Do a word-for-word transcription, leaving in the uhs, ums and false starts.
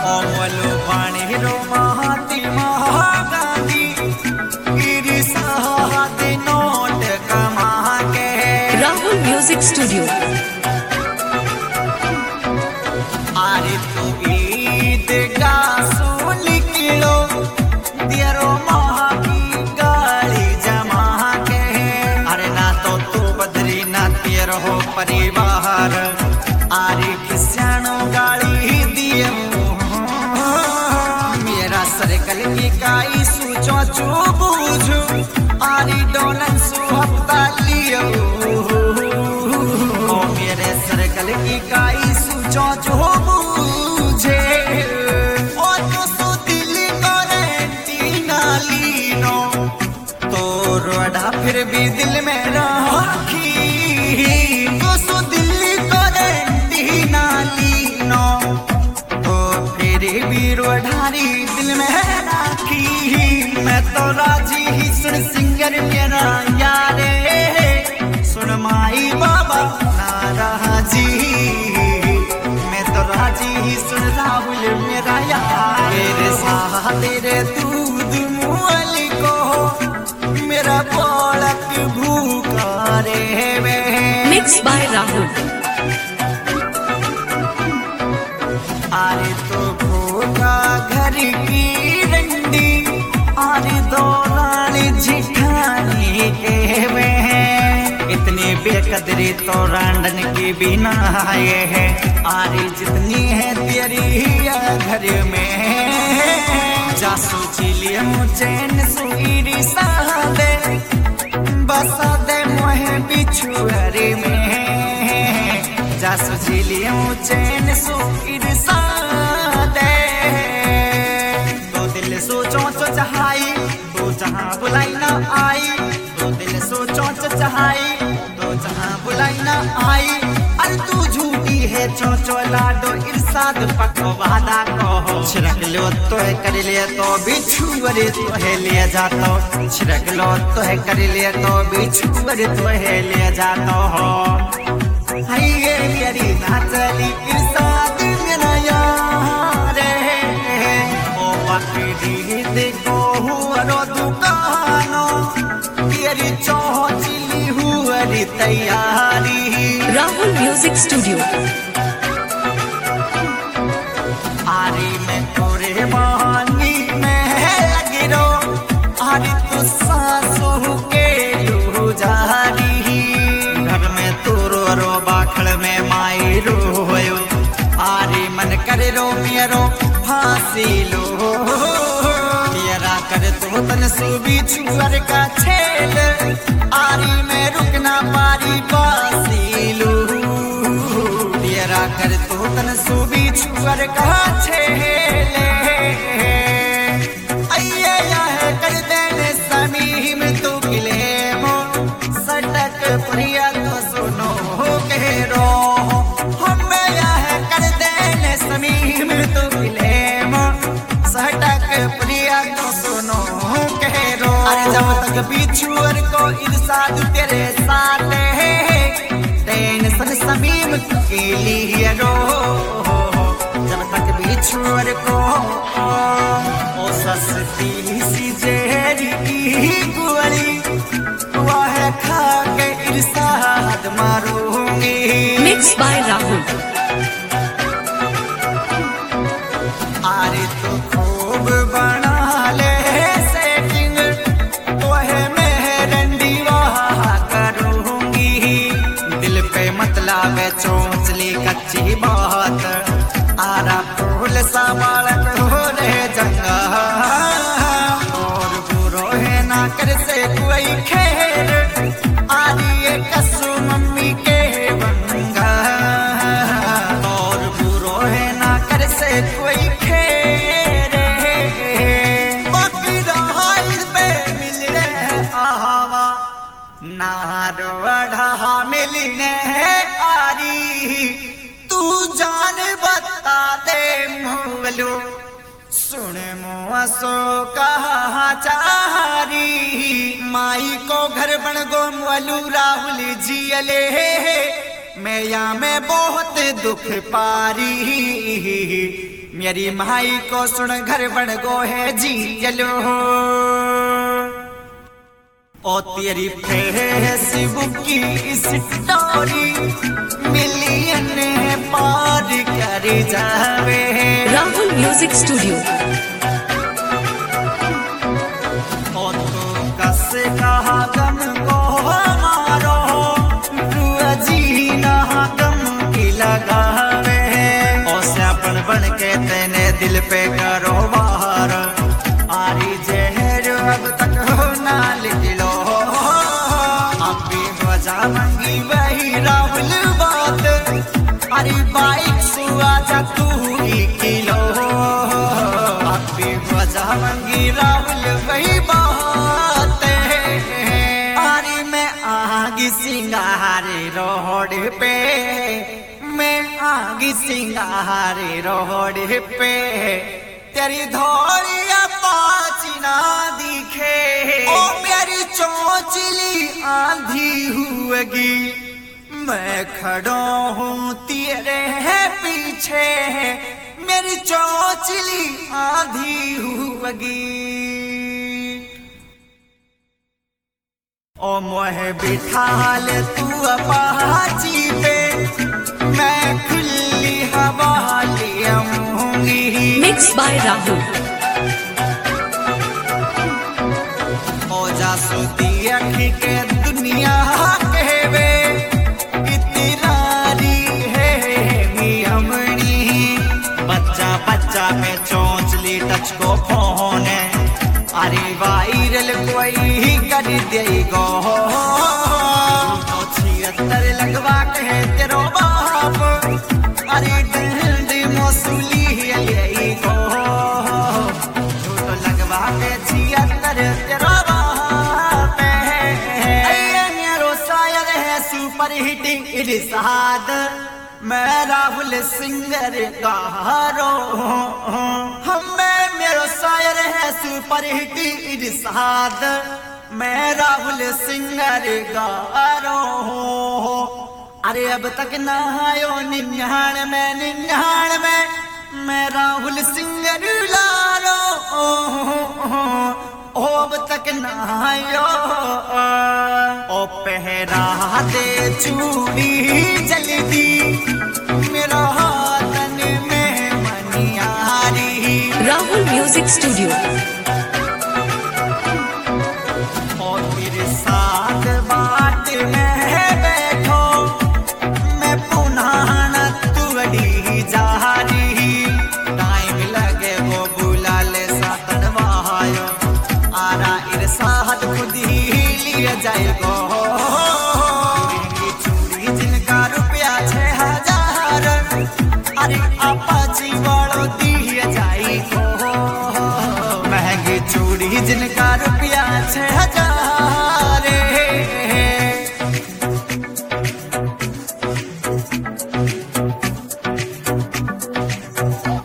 ओमलो पानी रो महात्मा गांधी गिरी साहब नोट कमा के राहुल म्यूजिक स्टूडियो। आरे तू ईद का सुन किलो दियरो महा की गाड़ी जमा के। अरे ना तो तू बदरी ना तेरो हो परिवार आरे किसानो गाड़ी दियो मेरा सरकल की काई सूचो चू बूझू आरी डोलन सु हफ्ता लियो ओ मेरे सरकल की काई सूचो चू बूझे ओ तो सु दिल करेंटीना लीनो तो रोड़ा फिर भी दिल में राखी तो सु दिल करेंटीना लीनो तो फिर भी रोढ़ारी दिल में राखी। मैं तो राजी ही सुन सिंगर मेरा यारे सुन माई बाबा नाराजी। मैं तो राजी ही सुन राहुल मेरा यार मेरे साथ तेरे दूध मुअली को मेरा पलक भूखा रे वे। Mix by Rahul. आरे तो भूखा घर की रंडी आरे दो रानी जिठानी के वे इतनी बेकदरी तो रांडन की भी ना आए है। आरे जितनी है तेरी घर में जासू चिलिया चैन सुईरी सादे बसा दे मोहे बिछुअरी में जासू चिलिया चैन सुईरी सादे तो दिल सोचो तो चाहाई तो जहाँ बुलाई ना आई तो दिल सोचो तो चाहाई तो जहाँ बुलाई ना आई। अरे तू झूठी है चोचो लाडो इरसाद पको वादा कहो छिड़क लो तो है कर लिया तो बिछुअरे तो है ले जाता छिड़क लो तो है कर लिया तो बिछुअरे तो है ले जाता हो। हाय ये मेरी नाचली इरसाद मेरा यार ओ बाकी देखो हुआ दुकानो तेरी चौचिली हुआ तैयारी। Rahul music studio. आरी में तोरे बहानी में लगी रो आरी तू सासू के लू जारी घर में तू रो रो बाखड़ में माई रोयो आरी मन करे रो मेरो फांसी लो तेरा कर तो तन सुबी छुअर का छेल आरी में रुकना पारी बासी लो तेरा कर तो तन सुबी छुअर का छेल अये है कर देने समीम तो किले मो सटक प्रिया तो सुनो के रो हमें है कर देने समीम तो किले मो सटक प्रिया तो सुनो के रो। अरे जब तक बिछुअर को इरसाद तेरे साथ है टेंशन समीम के लिए रो जब तक बिछुअर को ओ सस्ती सी जेरी की गुअली वह खा के इरसाद मारूंगी। Mix by Rahul. आरे तो खूब बना ले सेटिंग तो है मैं रंडी वहा करूंगी दिल पे मतलब चोंचली कच्ची बात आरा फूल सा बालक हो रे जंगा और बुरो है ना कर से कोई खेर आरी ये कसू मम्मी के बंगा और बुरो है ना कर से कोई खेर बाकी रहाइल पे मिल रहे आवा नारो बढ़ा मिलने आरी तू जान बता दे मोवलो सुन मुआसो कहा चारी माई को घर बन गो मोलू राहुल जी अले मैं या में बहुत दुख पारी मेरी माई को सुन घर बन गो है जी चलो ओ तेरी फेसबुक की स्टोरी मिलियन पार कर जावे। Rahul music studio. ओ तो कस कहा गम को मारो जीना गम की लगावे ओ स्यापन बन के तेने दिल पे करो बाहर आरी जहर अब तक हो ना लिखलो अभी वजह मंगी वही राहुल बात अरे बाइक सुआ जा तू ही किलो अभी वजह मंगी राहुल वही बात अरे मैं आगी सिंगारे रोड पे मैं आगी सिंगारे रोड पे तेरी धौड़िया पाची ना दिखे ओ मेरी चोंचली आंधी हुएगी मैं खड़ा हूँ तेरे पीछे मेरी चोंचली आंधी हुएगी ओ मोहे बिठा ले तू अपाची पे मैं खुली हवा लिया मिक्स बाय राहुल। ओ जासूती अखी के दुनिया कहवे इतरारी है मियमनी बच्चा बच्चा में चोंचली टच को फोन अरे वायरल कोई कर देगो तो छिहत्तर लगवा कहे तेरो बाप अरे डंड मौसूली यही को तो लगवा के छिहत्तर तेरो बाप है मेरो शायर है सुपर हिटिंग इरशाद मैं राहुल सिंगर गारो हमें मेरो शायर है सुपर हिट इरशाद मैं राहुल सिंगर गारो अरे अब तक ना आयो निन्यान में निन्यान में मैं राहुल सिंगर लारो ओ अब तक ना आयो ओ पहरा दे चूड़ी जल्दी मेरा हाथन में मनियारी राहुल म्यूजिक स्टूडियो। और मेरे साथ बाट में बैठो मैं पुनः न तुड़ी जा रही टाइम लगे वो बुला ले सातन वहायो आरा इरशाद खुद ही लिए जाएगो चूड़ी जिनका रुपया छह हजार अरे आपा जीवा